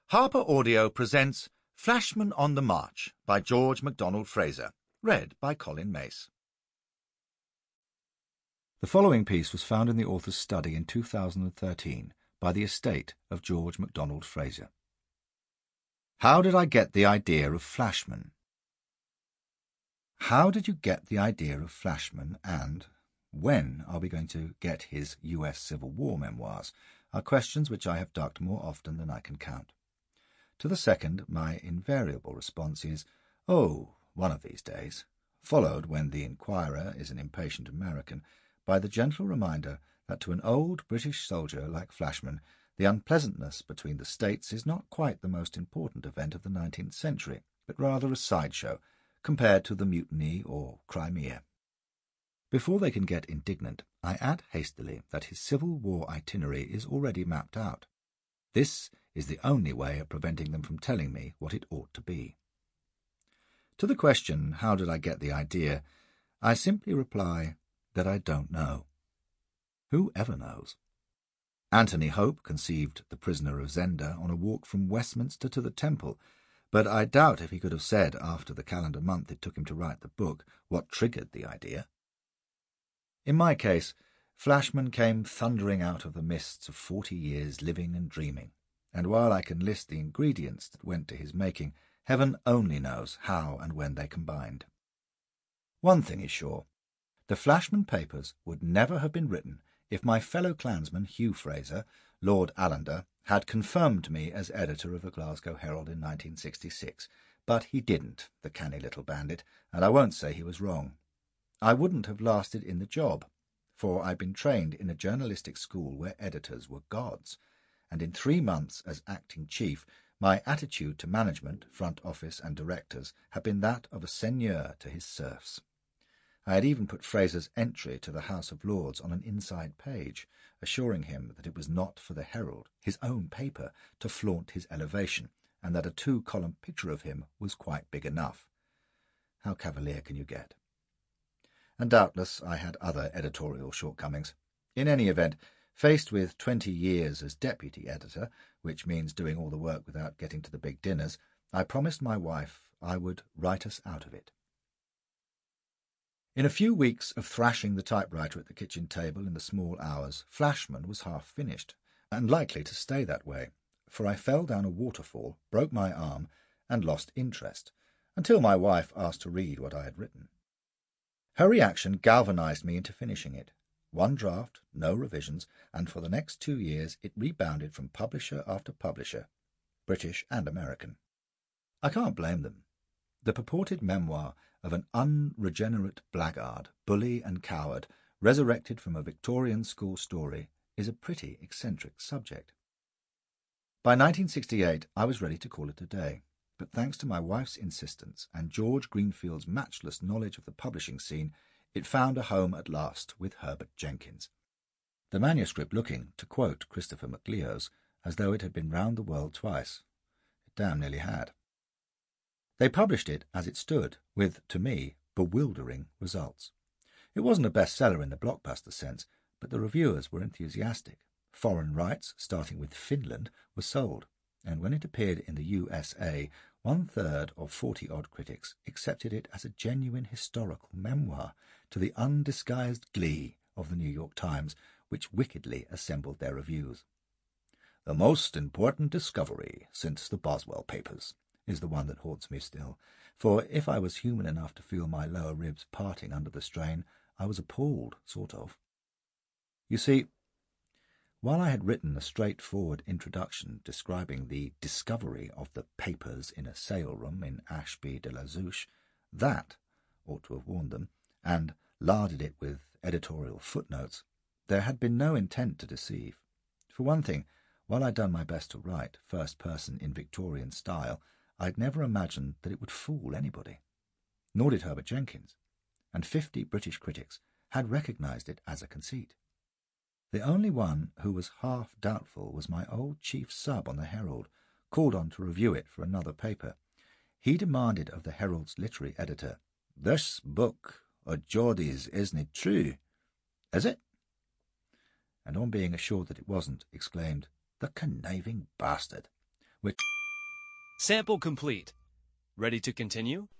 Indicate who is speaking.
Speaker 1: Harper Audio presents Flashman on the March by George MacDonald Fraser, read by Colin Mace. The following piece was found in the author's study in 2013 by the estate of George MacDonald Fraser. How did I get the idea of Flashman? How did you get the idea of Flashman, and when are we going to get his US Civil War memoirs, are questions which I have ducked more often than I can count. To the second, my invariable response is, "Oh, one of these days," followed, when the inquirer is an impatient American, by the gentle reminder that to an old British soldier like Flashman, the unpleasantness between the states is not quite the most important event of the 19th century, but rather a sideshow, compared to the Mutiny or Crimea. Before they can get indignant, I add hastily that his Civil War itinerary is already mapped out. This is the only way of preventing them from telling me what it ought to be. To the question, how did I get the idea, I simply reply that I don't know. Who ever knows? Anthony Hope conceived The Prisoner of Zenda on a walk from Westminster to the Temple, but I doubt if he could have said, after the calendar month it took him to write the book, what triggered the idea. In my case, Flashman came thundering out of the mists of 40 years living and dreaming, and while I can list the ingredients that went to his making, heaven only knows how and when they combined. One thing is sure, the Flashman papers would never have been written if my fellow clansman Hugh Fraser, Lord Allender, had confirmed me as editor of the Glasgow Herald in 1966, but he didn't, the canny little bandit, and I won't say he was wrong. I wouldn't have lasted in the job, for I'd been trained in a journalistic school where editors were gods, and in 3 months as acting chief, my attitude to management, front office and directors had been that of a seigneur to his serfs. I had even put Fraser's entry to the House of Lords on an inside page, assuring him that it was not for the Herald, his own paper, to flaunt his elevation, and that a 2-column picture of him was quite big enough. How cavalier can you get? And doubtless I had other editorial shortcomings. In any event, faced with 20 years as deputy editor, which means doing all the work without getting to the big dinners, I promised my wife I would write us out of it. In a few weeks of thrashing the typewriter at the kitchen table in the small hours, Flashman was half finished, and likely to stay that way, for I fell down a waterfall, broke my arm, and lost interest, until my wife asked to read what I had written. Her reaction galvanized me into finishing it. 1 draft, no revisions, and for the next 2 years it rebounded from publisher after publisher, British and American. I can't blame them. The purported memoir of an unregenerate blackguard, bully and coward, resurrected from a Victorian school story, is a pretty eccentric subject. By 1968 I was ready to call it a day, but thanks to my wife's insistence and George Greenfield's matchless knowledge of the publishing scene, it found a home at last with Herbert Jenkins. The manuscript looking, to quote Christopher McLeos, as though it had been round the world twice. It damn nearly had. They published it as it stood, with, to me, bewildering results. It wasn't a bestseller in the blockbuster sense, but the reviewers were enthusiastic. Foreign rights, starting with Finland, were sold, and when it appeared in the USA, 1/3 of 40-odd critics accepted it as a genuine historical memoir, to the undisguised glee of the New York Times, which wickedly assembled their reviews. "The most important discovery since the Boswell papers," is the one that haunts me still, for if I was human enough to feel my lower ribs parting under the strain, I was appalled, sort of. You see, while I had written a straightforward introduction describing the discovery of the papers in a sale-room in Ashby de la Zouche, that ought to have warned them, and larded it with editorial footnotes, there had been no intent to deceive. For one thing, while I'd done my best to write, first person in Victorian style, I'd never imagined that it would fool anybody. Nor did Herbert Jenkins, and 50 British critics had recognized it as a conceit. The only one who was half doubtful was my old chief sub on the Herald, called on to review it for another paper. He demanded of the Herald's literary editor, "This book o' Geordie's isn't true, is it?" And on being assured that it wasn't, exclaimed, "The conniving bastard," which
Speaker 2: Sample complete. Ready to continue?